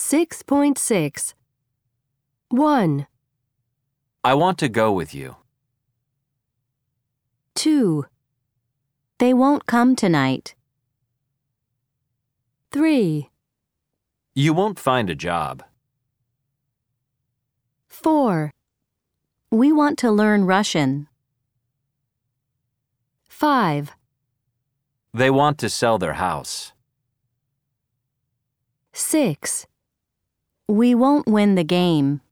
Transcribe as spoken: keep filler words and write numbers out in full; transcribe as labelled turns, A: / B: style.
A: six point six. one,
B: I want to go with you.
A: two,
C: They won't come tonight.
A: three,
B: You won't find a job.
A: four,
C: We want to learn Russian.
A: five,
B: They want to sell their house.
A: six,
C: We won't win the game.